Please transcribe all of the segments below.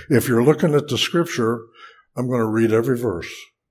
If you're looking at the scripture, I'm going to read every verse.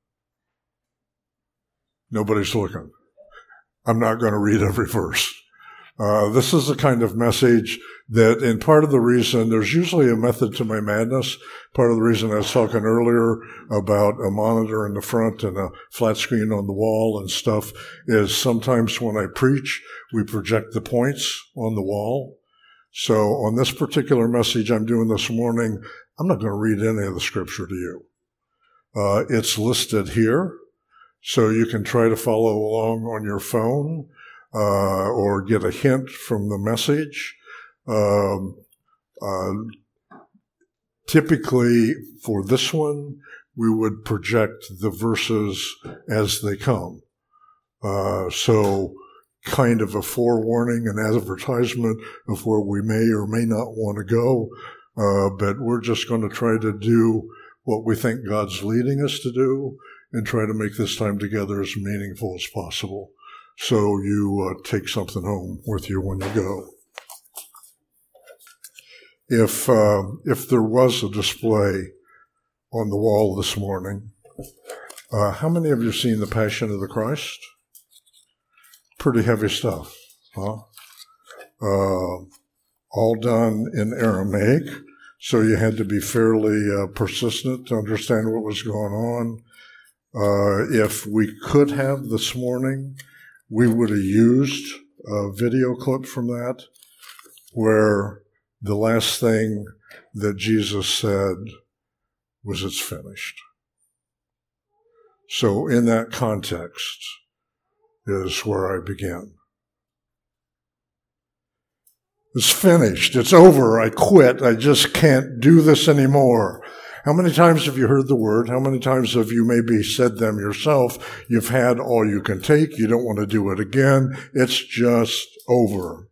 Nobody's looking. I'm not going to read every verse. This is the kind of message that, and part of the reason, there's usually a method to my madness. Part of the reason I was talking earlier about a monitor in the front and a flat screen on the wall and stuff is sometimes when I preach, we project the points on the wall. So on this particular message I'm doing this morning, I'm not going to read any of the scripture to you. It's listed here, so you can try to follow along on your phone or get a hint from the message. Typically, for this one, we would project the verses as they come. So kind of a forewarning, an advertisement of where we may or may not want to go, but we're just going to try to do what we think God's leading us to do and try to make this time together as meaningful as possible. So you take something home with you when you go. If there was a display on the wall this morning, how many of you have seen The Passion of the Christ? Pretty heavy stuff, huh? All done in Aramaic, so you had to be fairly persistent to understand what was going on. If we could have this morning, we would have used a video clip from that where the last thing that Jesus said was, "It's finished." So in that context is where I begin. It's finished. It's over. I quit. I just can't do this anymore. How many times have you heard the word? How many times have you maybe said them yourself? You've had all you can take. You don't want to do it again. It's just over.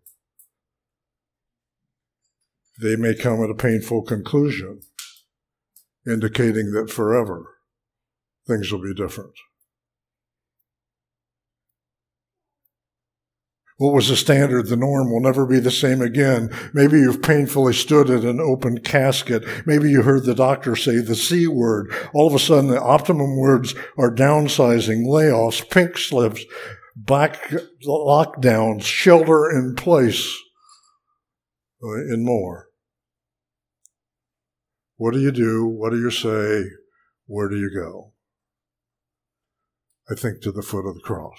They may come at a painful conclusion, indicating that forever things will be different. What was the standard, the norm, will never be the same again. Maybe you've painfully stood at an open casket. Maybe you heard the doctor say the C word. All of a sudden, the optimum words are downsizing, layoffs, pink slips, back lockdowns, shelter in place, and more. What do you do? What do you say? Where do you go? I think to the foot of the cross.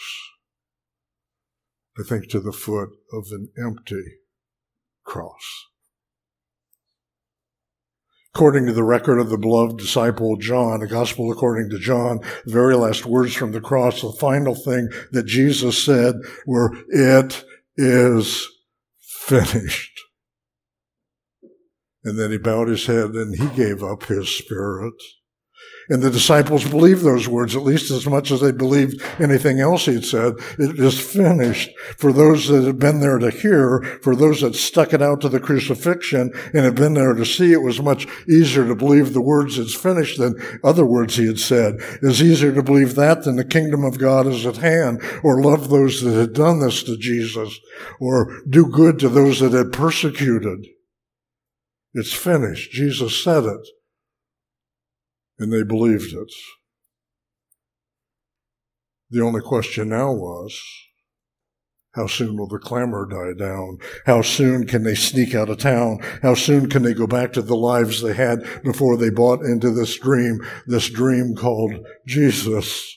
I think to the foot of an empty cross. According to the record of the beloved disciple John, the gospel according to John, the very last words from the cross, the final thing that Jesus said were, "It is finished." And then he bowed his head and he gave up his spirit. And the disciples believed those words, at least as much as they believed anything else he'd said. It is finished. For those that had been there to hear, for those that stuck it out to the crucifixion and had been there to see, it was much easier to believe the words "it's finished" than other words he had said. It was easier to believe that than the kingdom of God is at hand, or love those that had done this to Jesus, or do good to those that had persecuted. It's finished. Jesus said it. And they believed it. The only question now was, how soon will the clamor die down? How soon can they sneak out of town? How soon can they go back to the lives they had before they bought into this dream called Jesus?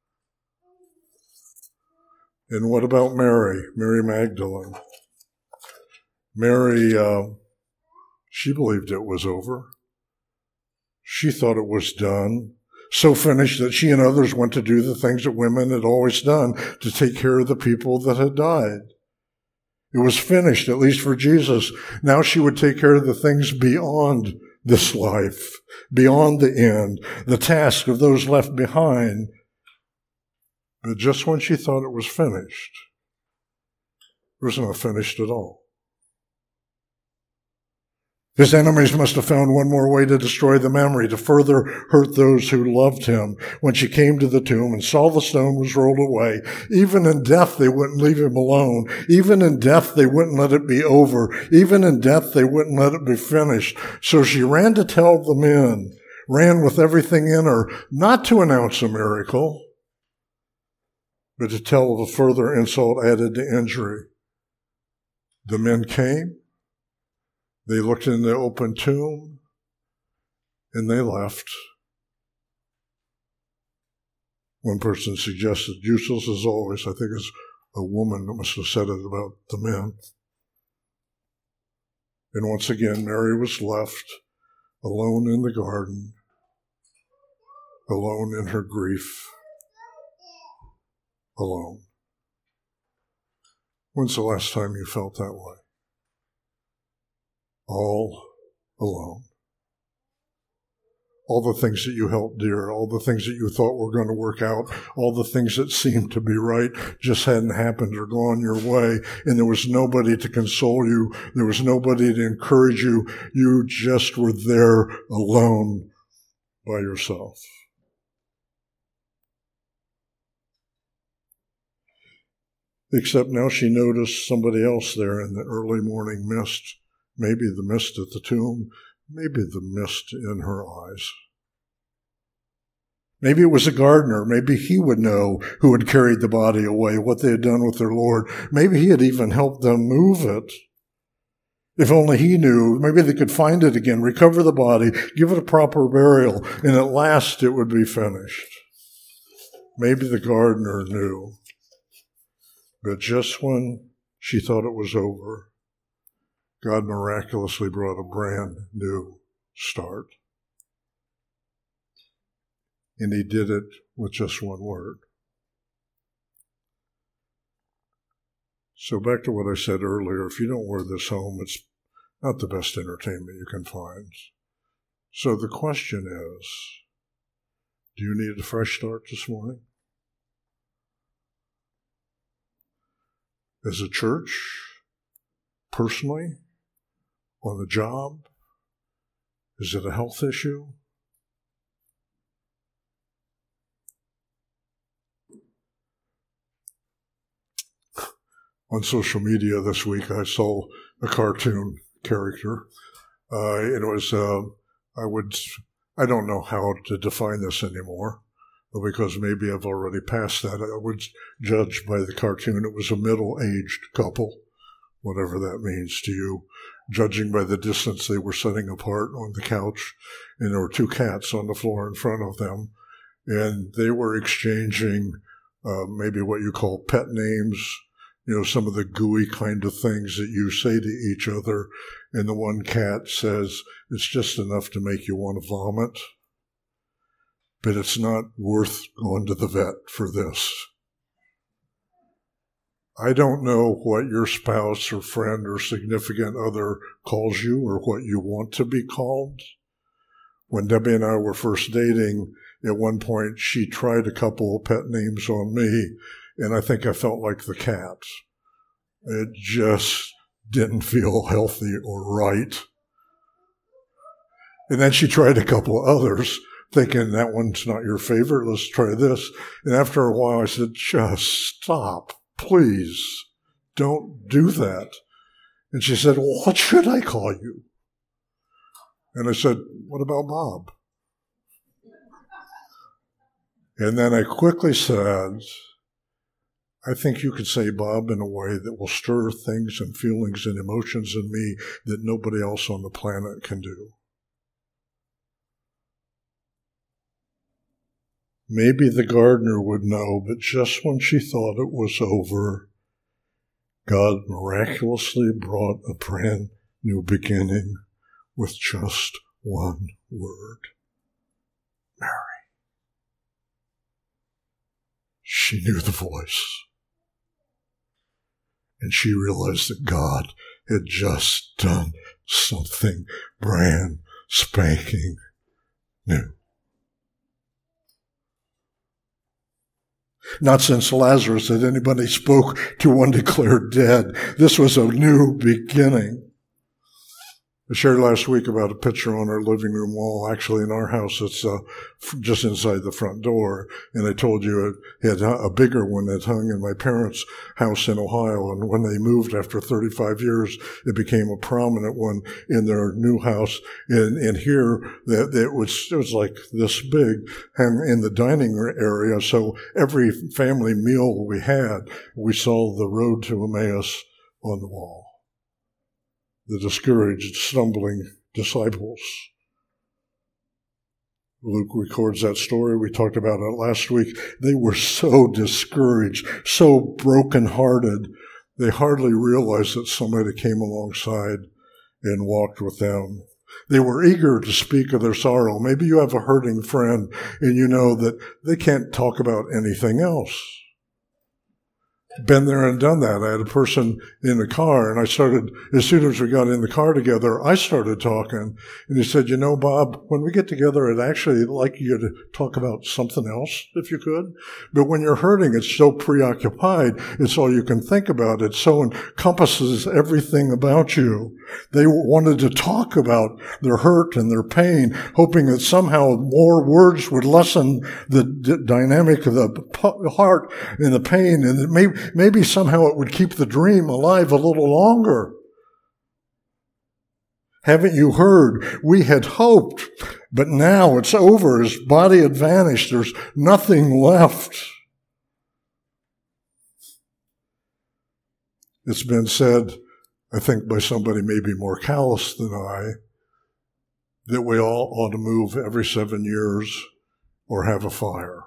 And what about Mary Magdalene? Mary, she believed it was over. She thought it was done, so finished that she and others went to do the things that women had always done to take care of the people that had died. It was finished, at least for Jesus. Now she would take care of the things beyond this life, beyond the end, the task of those left behind. But just when she thought it was finished, it was not finished at all. His enemies must have found one more way to destroy the memory, to further hurt those who loved him. When she came to the tomb and saw the stone was rolled away, even in death they wouldn't leave him alone. Even in death they wouldn't let it be over. Even in death they wouldn't let it be finished. So she ran to tell the men, ran with everything in her, not to announce a miracle, but to tell of a further insult added to injury. The men came. They looked in the open tomb, and they left. One person suggested, useless as always, I think it's a woman that must have said it about the men. And once again, Mary was left alone in the garden, alone in her grief, alone. When's the last time you felt that way? All alone. All the things that you held dear, all the things that you thought were going to work out, all the things that seemed to be right just hadn't happened or gone your way, and there was nobody to console you, there was nobody to encourage you, you just were there alone by yourself. Except now she noticed somebody else there in the early morning mist. Maybe the mist at the tomb, maybe the mist in her eyes. Maybe it was a gardener. Maybe he would know who had carried the body away, what they had done with their Lord. Maybe he had even helped them move it. If only he knew, maybe they could find it again, recover the body, give it a proper burial, and at last it would be finished. Maybe the gardener knew. But just when she thought it was over, God miraculously brought a brand new start. And he did it with just one word. So back to what I said earlier, if you don't wear this home, it's not the best entertainment you can find. So the question is, do you need a fresh start this morning? As a church, personally, on the job? Is it a health issue? On social media this week, I saw a cartoon character. It was, I don't know how to define this anymore, because maybe I've already passed that. I would judge by the cartoon it was a middle-aged couple, whatever that means to you, judging by the distance they were sitting apart on the couch, and there were two cats on the floor in front of them, and they were exchanging maybe what you call pet names, some of the gooey kind of things that you say to each other, and the one cat says, it's just enough to make you want to vomit, but it's not worth going to the vet for this. I don't know what your spouse or friend or significant other calls you or what you want to be called. When Debbie and I were first dating, at one point she tried a couple of pet names on me, and I think I felt like the cat. It just didn't feel healthy or right. And then she tried a couple of others, thinking that one's not your favorite, let's try this. And after a while I said, just stop. Please, don't do that. And she said, well, what should I call you? And I said, what about Bob? And then I quickly said, I think you could say Bob in a way that will stir things and feelings and emotions in me that nobody else on the planet can do. Maybe the gardener would know, but just when she thought it was over, God miraculously brought a brand new beginning with just one word. Mary. She knew the voice. And she realized that God had just done something brand spanking new. Not since Lazarus had anybody spoke to one declared dead. This was a new beginning. I shared last week about a picture on our living room wall. Actually, in our house, it's just inside the front door. And I told you it had a bigger one that hung in my parents' house in Ohio. And when they moved after 35 years, it became a prominent one in their new house. And here, it was like this big, and in the dining area. So every family meal we had, we saw the road to Emmaus on the wall. The discouraged, stumbling disciples. Luke records that story. We talked about it last week. They were so discouraged, so brokenhearted, they hardly realized that somebody came alongside and walked with them. They were eager to speak of their sorrow. Maybe you have a hurting friend and you know that they can't talk about anything else. Been there and done that. I had a person in the car, and I started, as soon as we got in the car together, I started talking. And he said, Bob, when we get together, I'd actually like you to talk about something else, if you could. But when you're hurting, it's so preoccupied. It's all you can think about. It so encompasses everything about you. They wanted to talk about their hurt and their pain, hoping that somehow more words would lessen the dynamic of the heart and the pain, and that maybe somehow it would keep the dream alive a little longer. Haven't you heard? We had hoped, but now it's over. His body had vanished. There's nothing left. It's been said, I think by somebody maybe more callous than I, that we all ought to move every 7 years or have a fire.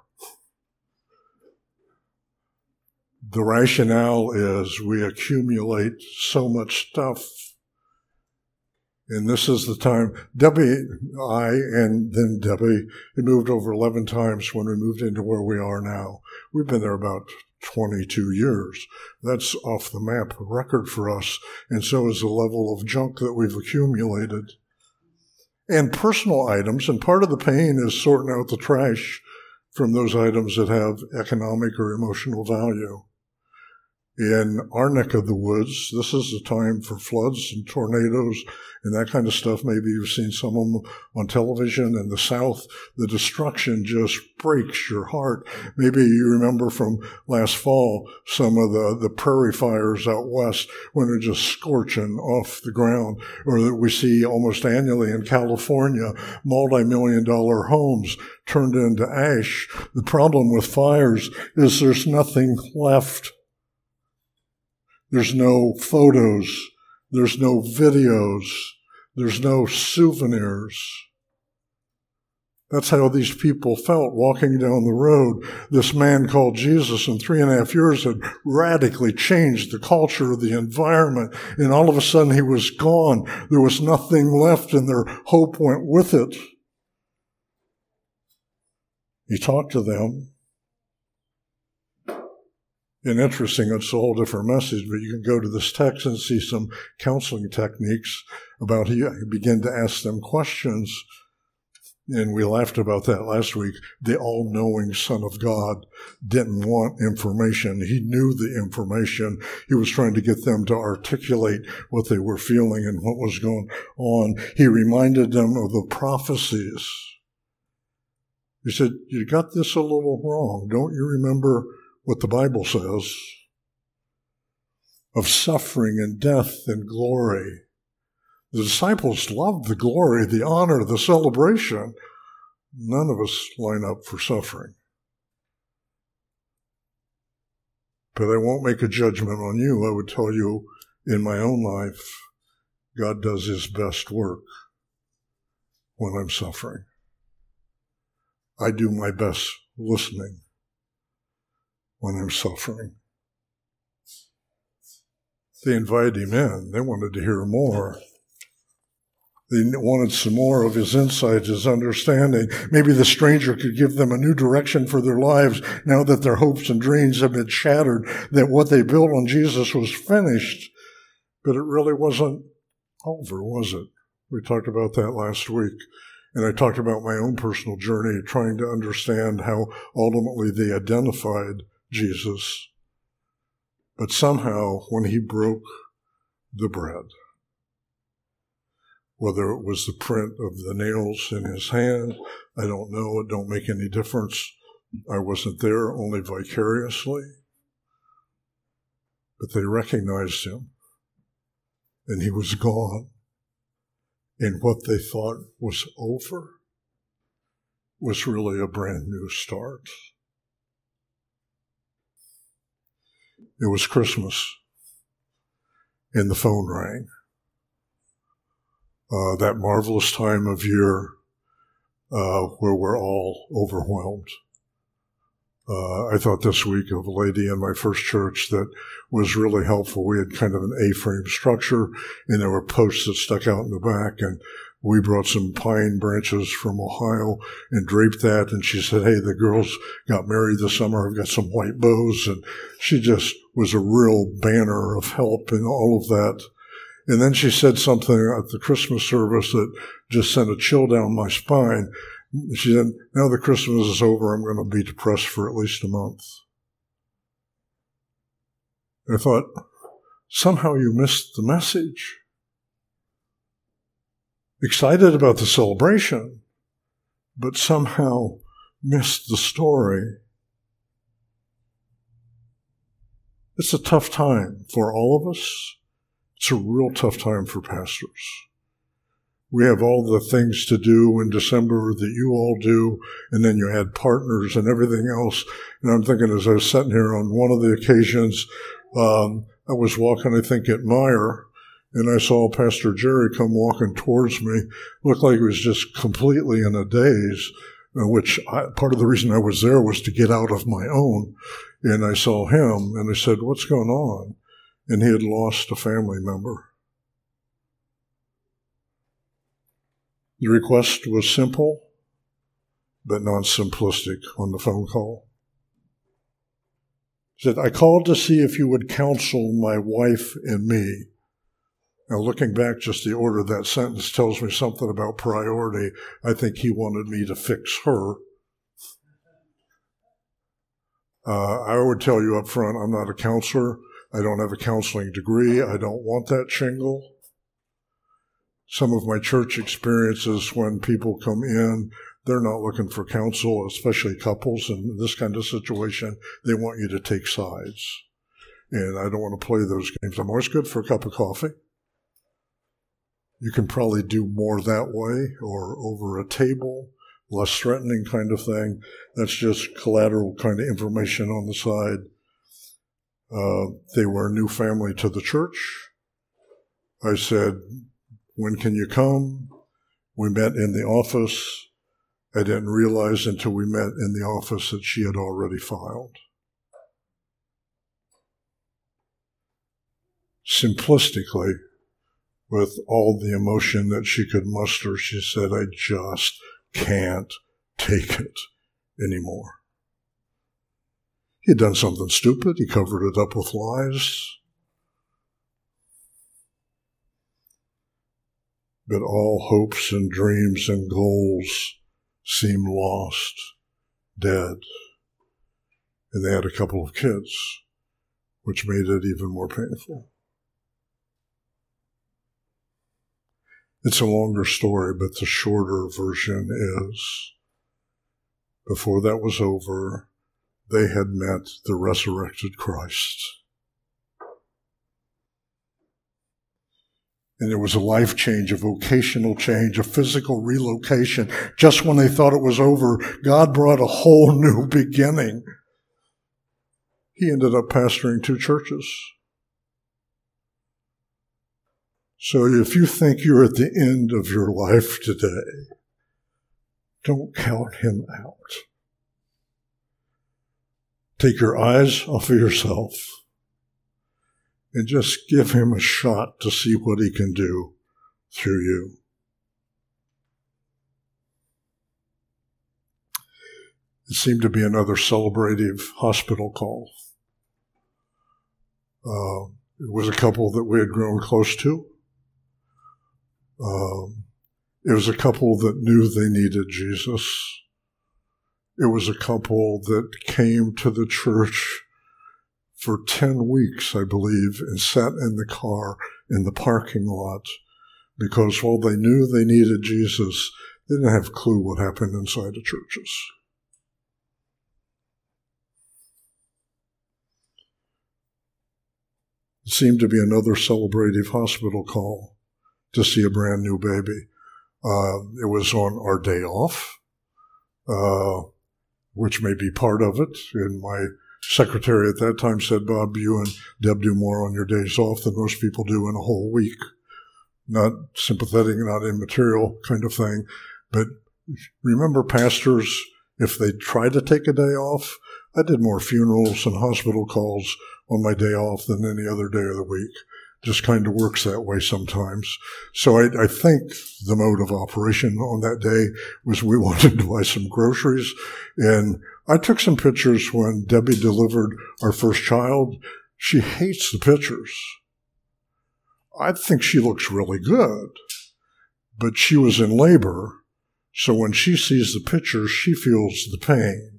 The rationale is we accumulate so much stuff. And this is the time. Debbie, I, and then Debbie had moved over 11 times when we moved into where we are now. We've been there about 22 years. That's off the map record for us. And so is the level of junk that we've accumulated. And personal items, and part of the pain is sorting out the trash from those items that have economic or emotional value. In our neck of the woods, this is the time for floods and tornadoes and that kind of stuff. Maybe you've seen some of them on television. In the South, the destruction just breaks your heart. Maybe you remember from last fall some of the prairie fires out west when they're just scorching off the ground, or that we see almost annually in California, multi-million-dollar homes turned into ash. The problem with fires is there's nothing left. There's no photos. There's no videos. There's no souvenirs. That's how these people felt walking down the road. This man called Jesus in 3.5 years had radically changed the culture of the environment, and all of a sudden he was gone. There was nothing left, and their hope went with it. He talked to them. And interesting, it's a whole different message, but you can go to this text and see some counseling techniques about he began to ask them questions. And we laughed about that last week. The all-knowing Son of God didn't want information. He knew the information. He was trying to get them to articulate what they were feeling and what was going on. He reminded them of the prophecies. He said, you got this a little wrong. Don't you remember what the Bible says of suffering and death and glory? The disciples loved the glory, the honor, the celebration. None of us line up for suffering. But I won't make a judgment on you. I would tell you, in my own life, God does his best work when I'm suffering. I do my best listening when I'm suffering. They invited him in. They wanted to hear more. They wanted some more of his insights, his understanding. Maybe the stranger could give them a new direction for their lives now that their hopes and dreams have been shattered, that what they built on Jesus was finished. But it really wasn't over, was it? We talked about that last week. And I talked about my own personal journey, trying to understand how ultimately they identified Jesus. But somehow, when he broke the bread, Whether it was the print of the nails in his hand, I don't know. It don't make any difference. I wasn't there, only vicariously. But they recognized him, and he was gone. And what they thought was over was really a brand new start. It was Christmas, and the phone rang. That marvelous time of year where we're all overwhelmed. I thought this week of a lady in my first church that was really helpful. We had kind of an A-frame structure, and there were posts that stuck out in the back, and we brought some pine branches from Ohio and draped that, and she said, hey, the girls got married this summer. I've got some white bows, and she just was a real banner of help in all of that. And then she said something at the Christmas service that just sent a chill down my spine. She said, now that Christmas is over, I'm going to be depressed for at least a month. And I thought, somehow you missed the message. Excited about the celebration, but somehow missed the story. It's a tough time for all of us. It's a real tough time for pastors. We have all the things to do in December that you all do, and then you add partners and everything else. And I'm thinking, as I was sitting here on one of the occasions, I was walking, I think, at Meyer, and I saw Pastor Jerry come walking towards me. Looked like he was just completely in a daze, part of the reason I was there was to get out of my own. And I saw him, and I said, what's going on? And he had lost a family member. The request was simple, but non-simplistic on the phone call. He said, I called to see if you would counsel my wife and me. Now, looking back, just the order of that sentence tells me something about priority. I think he wanted me to fix her. I would tell you up front, I'm not a counselor. I don't have a counseling degree. I don't want that shingle. Some of my church experiences when people come in, they're not looking for counsel, especially couples in this kind of situation. They want you to take sides. And I don't want to play those games. I'm always good for a cup of coffee. You can probably do more that way or over a table, less threatening kind of thing. That's just collateral kind of information on the side. They were a new family to the church. I said, when can you come? We met in the office. I didn't realize until we met in the office that she had already filed. Simplistically, with all the emotion that she could muster, she said, I just can't take it anymore. He had done something stupid. He covered it up with lies. But all hopes and dreams and goals seemed lost, dead. And they had a couple of kids, which made it even more painful. It's a longer story, but the shorter version is, before that was over, they had met the resurrected Christ. And there was a life change, a vocational change, a physical relocation. Just when they thought it was over, God brought a whole new beginning. He ended up pastoring 2 churches. So if you think you're at the end of your life today, don't count him out. Take your eyes off of yourself and just give him a shot to see what he can do through you. It seemed to be another celebrative hospital call. It was a couple that we had grown close to. It was a couple that knew they needed Jesus. It was a couple that came to the church for 10 weeks, I believe, and sat in the car in the parking lot because while they knew they needed Jesus, they didn't have a clue what happened inside the churches. It seemed to be another celebrative hospital call to see a brand new baby. It was on our day off, which may be part of it. And my secretary at that time said, Bob, you and Deb do more on your days off than most people do in a whole week. Not sympathetic, not immaterial kind of thing. But remember, pastors, if they try to take a day off, I did more funerals and hospital calls on my day off than any other day of the week. Just kind of works that way sometimes. So I think the mode of operation on that day was we wanted to buy some groceries. And I took some pictures when Debbie delivered our first child. She hates the pictures. I think she looks really good. But she was in labor, so when she sees the pictures, she feels the pain.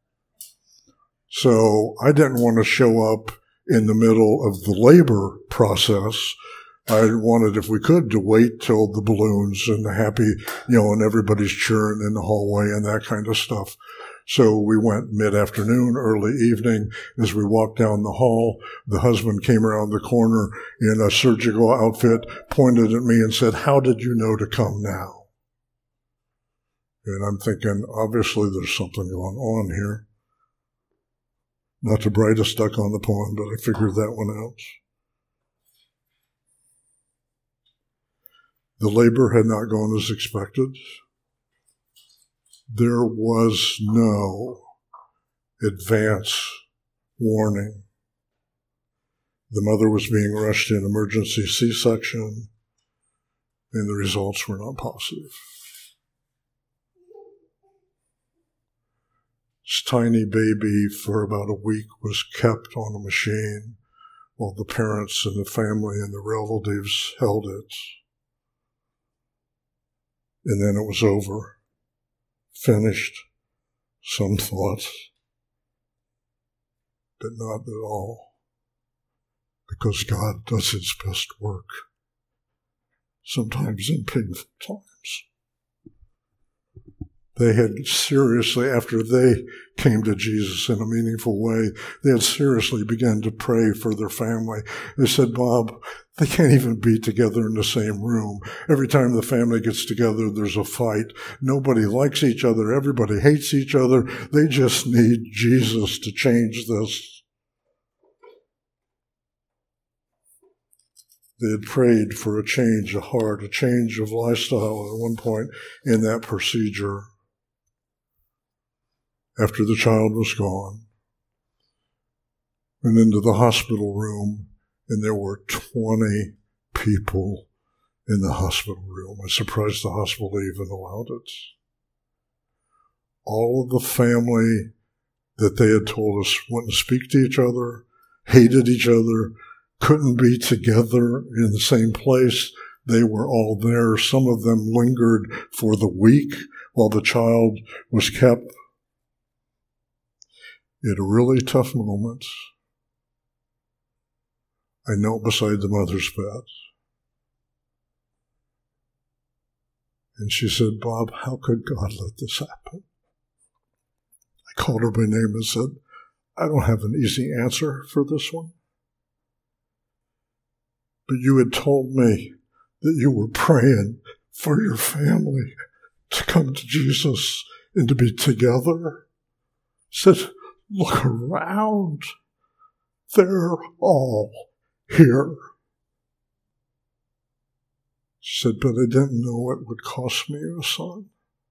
So I didn't want to show up in the middle of the labor process. I wanted, if we could, to wait till the balloons and the happy, and everybody's cheering in the hallway and that kind of stuff. So we went mid-afternoon, early evening. As we walked down the hall, the husband came around the corner in a surgical outfit, pointed at me and said, "How did you know to come now?" And I'm thinking, obviously there's something going on here. Not the brightest duck on the pond, but I figured that one out. The labor had not gone as expected. There was no advance warning. The mother was being rushed in emergency C-section, and the results were not positive. This tiny baby for about a week was kept on a machine while the parents and the family and the relatives held it. And then it was over. Finished. Some thought. But not at all. Because God does His best work. Sometimes in painful times. They had seriously, after they came to Jesus in a meaningful way, they had seriously begun to pray for their family. They said, Bob, they can't even be together in the same room. Every time the family gets together, there's a fight. Nobody likes each other. Everybody hates each other. They just need Jesus to change this. They had prayed for a change of heart, a change of lifestyle at one point in that procedure. After the child was gone, went into the hospital room, and there were 20 people in the hospital room. I'm surprised the hospital even allowed it. All of the family that they had told us wouldn't speak to each other, hated each other, couldn't be together in the same place. They were all there. Some of them lingered for the week while the child was kept. At a really tough moment, I knelt beside the mother's bed. And she said, Bob, how could God let this happen? I called her by name and said, I don't have an easy answer for this one. But you had told me that you were praying for your family to come to Jesus and to be together. I said, look around. They're all here. She said, but I didn't know it would cost me a son.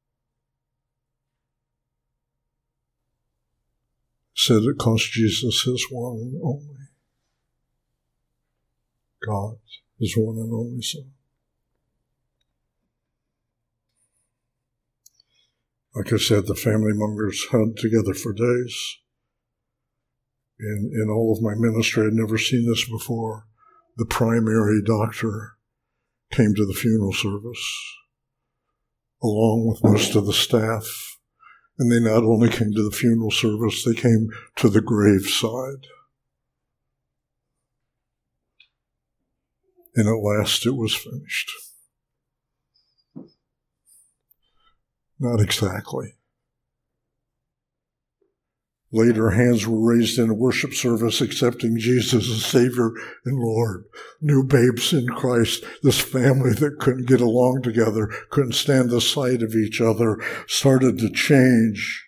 Said it cost Jesus His one and only. God, His one and only Son. Like I said, the family members hugged together for days. In all of my ministry, I'd never seen this before. The primary doctor came to the funeral service, along with most of the staff. And they not only came to the funeral service, they came to the graveside. And at last it was finished. Not exactly. Later, hands were raised in a worship service accepting Jesus as Savior and Lord. New babes in Christ, this family that couldn't get along together, couldn't stand the sight of each other, started to change.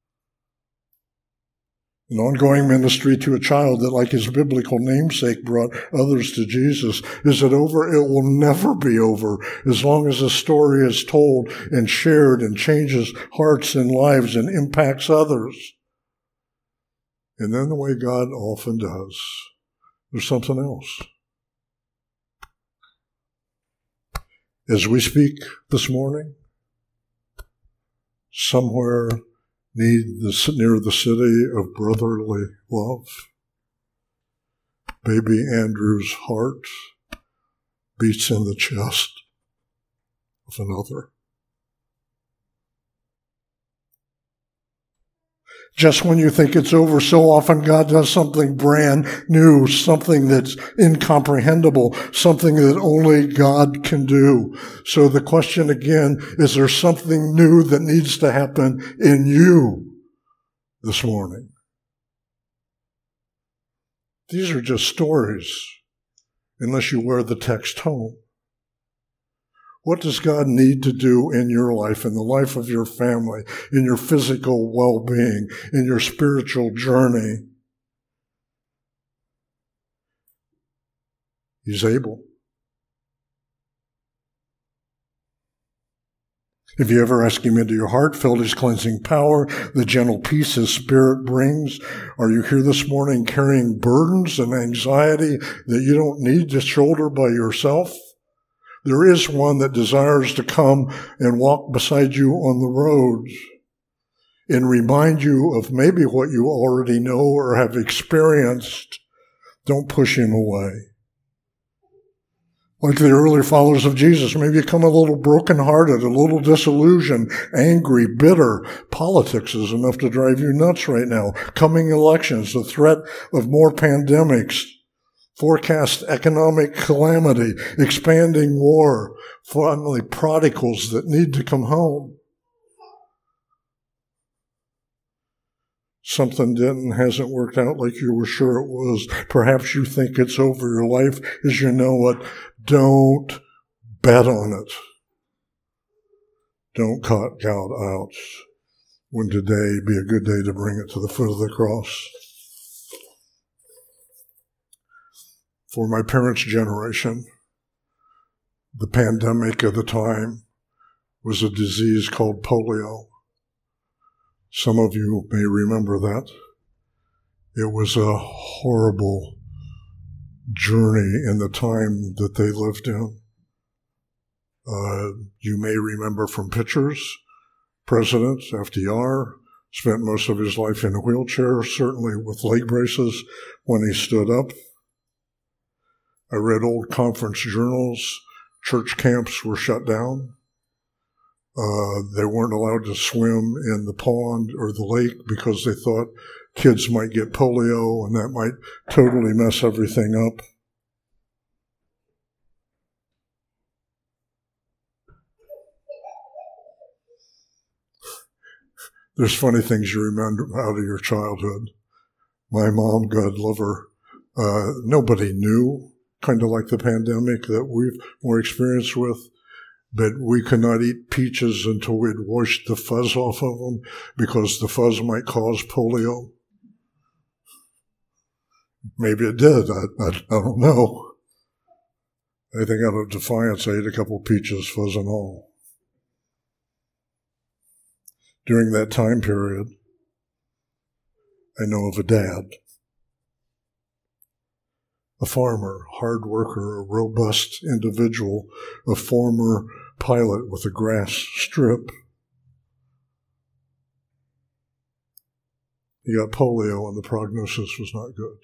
An ongoing ministry to a child that, like his biblical namesake, brought others to Jesus. Is it over? It will never be over as long as the story is told and shared and changes hearts and lives and impacts others. And then the way God often does, there's something else. As we speak this morning, somewhere near the city of brotherly love, baby Andrew's heart beats in the chest of another. Just when you think it's over, so often God does something brand new, something that's incomprehensible, something that only God can do. So the question again, is there something new that needs to happen in you this morning? These are just stories, unless you wear the text home. What does God need to do in your life, in the life of your family, in your physical well-being, in your spiritual journey? He's able. If you ever ask him into your heart, felt his cleansing power, the gentle peace his spirit brings, are you here this morning carrying burdens and anxiety that you don't need to shoulder by yourself? There is one that desires to come and walk beside you on the road and remind you of maybe what you already know or have experienced. Don't push him away. Like the early followers of Jesus, maybe you come a little brokenhearted, a little disillusioned, angry, bitter. Politics is enough to drive you nuts right now. Coming elections, the threat of more pandemics, forecast economic calamity, expanding war, finally prodigals that need to come home. Something hasn't worked out like you were sure it was. Perhaps you think it's over. Your life is, you know what? Don't bet on it. Don't cut God out. When today be a good day to bring it to the foot of the cross. For my parents' generation, the pandemic of the time was a disease called polio. Some of you may remember that. It was a horrible journey in the time that they lived in. You may remember from pictures, President FDR spent most of his life in a wheelchair, certainly with leg braces when he stood up. I read old conference journals. Church camps were shut down. They weren't allowed to swim in the pond or the lake because they thought kids might get polio and that might totally mess everything up. There's funny things you remember out of your childhood. My mom, God love her, nobody knew, kind of like the pandemic that we've more experience with. But we could not eat peaches until we'd washed the fuzz off of them because the fuzz might cause polio. Maybe it did. I don't know. I think out of defiance, I ate a couple peaches, fuzz and all. During that time period, I know of a dad, a farmer, hard worker, a robust individual, a former pilot with a grass strip. He got polio and the prognosis was not good.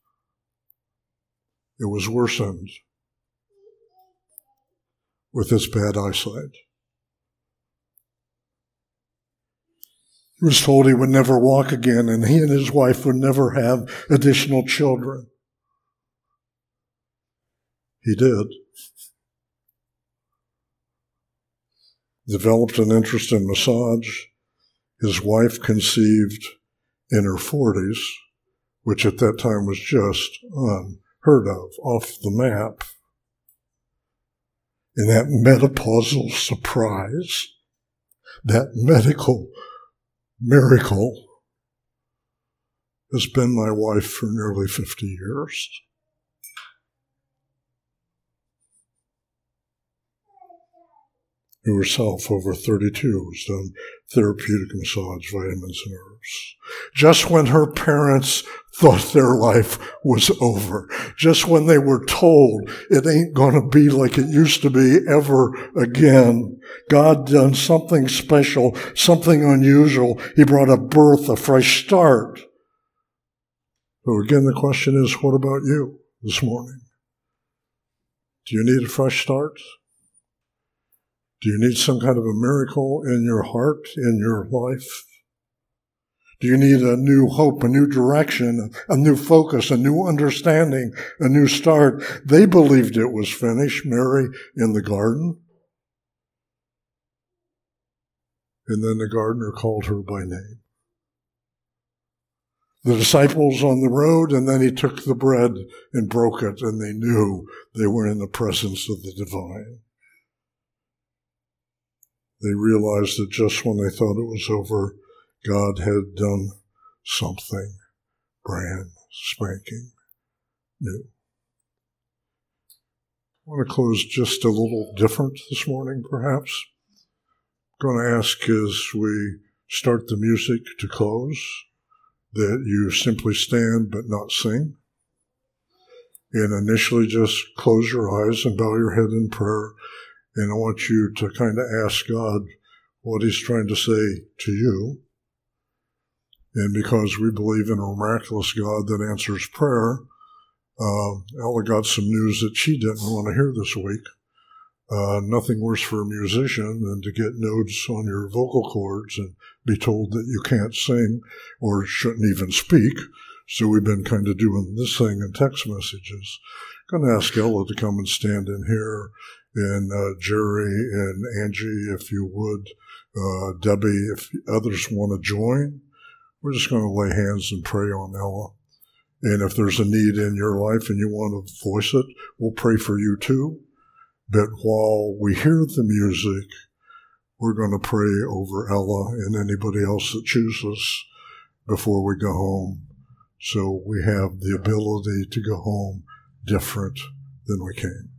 It was worsened with his bad eyesight. He was told he would never walk again and he and his wife would never have additional children. He did. developed an interest in massage. His wife conceived in her 40s, which at that time was just unheard of, off the map. And that menopausal surprise, that medical miracle, has been my wife for nearly 50 years. Who herself, over 32, has done therapeutic massage, vitamins, and herbs. Just when her parents thought their life was over, just when they were told it ain't going to be like it used to be ever again, God done something special, something unusual. He brought a birth, a fresh start. So again, the question is, what about you this morning? Do you need a fresh start? Do you need some kind of a miracle in your heart, in your life? Do you need a new hope, a new direction, a new focus, a new understanding, a new start? They believed it was finished, Mary in the garden. And then the gardener called her by name. The disciples on the road, and then he took the bread and broke it, and they knew they were in the presence of the divine. They realized that just when they thought it was over, God had done something brand spanking new. I want to close just a little different this morning, perhaps. I'm going to ask as we start the music to close that you simply stand but not sing. And initially just close your eyes and bow your head in prayer. And I want you to kind of ask God what he's trying to say to you. And because we believe in a miraculous God that answers prayer, Ella got some news that she didn't want to hear this week. Nothing worse for a musician than to get notes on your vocal cords and be told that you can't sing or shouldn't even speak. So we've been kind of doing this thing in text messages. I'm going to ask Ella to come and stand in here. And Jerry and Angie, if you would, Debbie, if others want to join, we're just going to lay hands and pray on Ella. And if there's a need in your life and you want to voice it, we'll pray for you too. But while we hear the music, we're going to pray over Ella and anybody else that chooses before we go home. So we have the ability to go home different than we came.